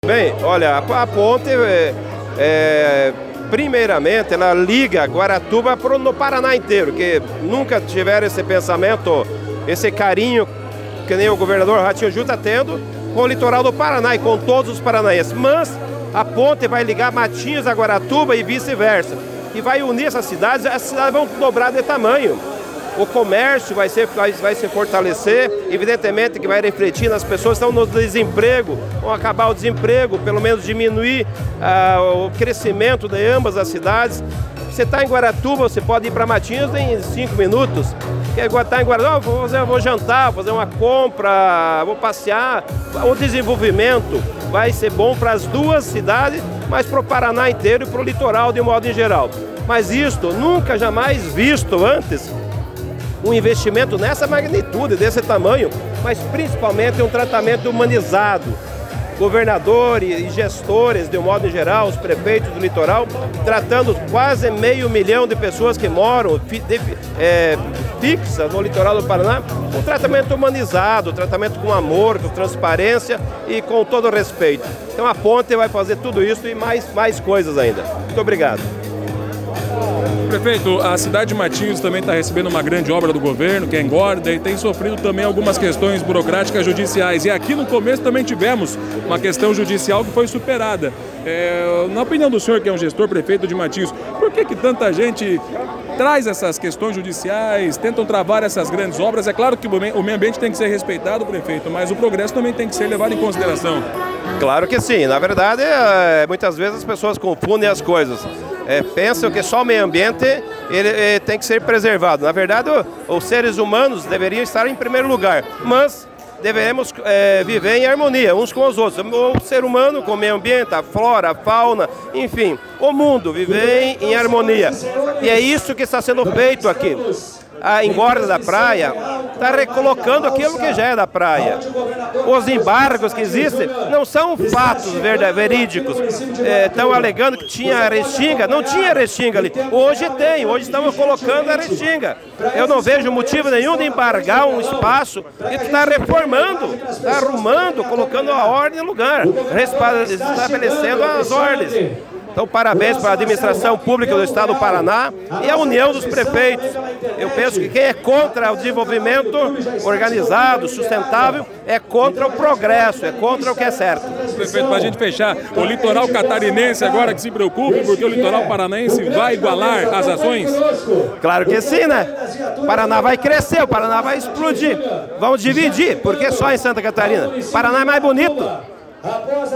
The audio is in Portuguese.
Bem, olha, a ponte, primeiramente, ela liga Guaratuba no Paraná inteiro, que nunca tiveram esse pensamento, esse carinho que nem o governador Ratinho Júnior está tendo com o litoral do Paraná e com todos os paranaenses. Mas a ponte vai ligar Matinhos a Guaratuba e vice-versa. E vai unir essas cidades vão dobrar de tamanho. O comércio vai se fortalecer, evidentemente que vai refletir nas pessoas que estão no desemprego, vão acabar o desemprego, pelo menos diminuir o crescimento de ambas as cidades. Você está em Guaratuba, você pode ir para Matinhos em 5 minutos. Quer estar em Guaratuba, vou jantar, fazer uma compra, vou passear. O desenvolvimento vai ser bom para as duas cidades, mas para o Paraná inteiro e para o litoral de um modo em geral. Mas isto nunca, jamais visto antes, um investimento nessa magnitude, desse tamanho, mas principalmente um tratamento humanizado. Governadores e gestores, de um modo em geral, os prefeitos do litoral, tratando quase 500 mil de pessoas que moram fixas no litoral do Paraná, um tratamento humanizado, um tratamento com amor, com transparência e com todo respeito. Então a ponte vai fazer tudo isso e mais coisas ainda. Muito obrigado. Prefeito, a cidade de Matinhos também está recebendo uma grande obra do governo, que é engorda, e tem sofrido também algumas questões burocráticas judiciais. E aqui no começo também tivemos uma questão judicial que foi superada. Na opinião do senhor, que é um gestor prefeito de Matinhos, por que tanta gente traz essas questões judiciais, tentam travar essas grandes obras? É claro que o meio ambiente tem que ser respeitado, prefeito, mas o progresso também tem que ser levado em consideração. Claro que sim. Na verdade, muitas vezes as pessoas confundem as coisas. Pensam que só o meio ambiente ele tem que ser preservado. Na verdade, os seres humanos deveriam estar em primeiro lugar, mas devemos viver em harmonia uns com os outros. O ser humano com o meio ambiente, a flora, a fauna, enfim, o mundo viver em harmonia. E é isso que está sendo feito aqui. A engorda da praia está recolocando aquilo que já é da praia. Os embargos que existem não são fatos verídicos. Estão alegando que tinha restinga, não tinha restinga ali. Hoje tem, hoje estamos colocando a restinga. Eu não vejo motivo nenhum de embargar um espaço que está reformando, está arrumando, colocando a ordem no lugar, estabelecendo as ordens. Então, parabéns para a administração pública do Estado do Paraná e a união dos prefeitos. Eu penso que quem é contra o desenvolvimento organizado, sustentável, é contra o progresso, é contra o que é certo. Prefeito, para a gente fechar, o litoral catarinense agora que se preocupe, porque o litoral paranaense vai igualar as ações? Claro que sim, né? O Paraná vai crescer, o Paraná vai explodir. Vamos dividir, porque só em Santa Catarina. O Paraná é mais bonito.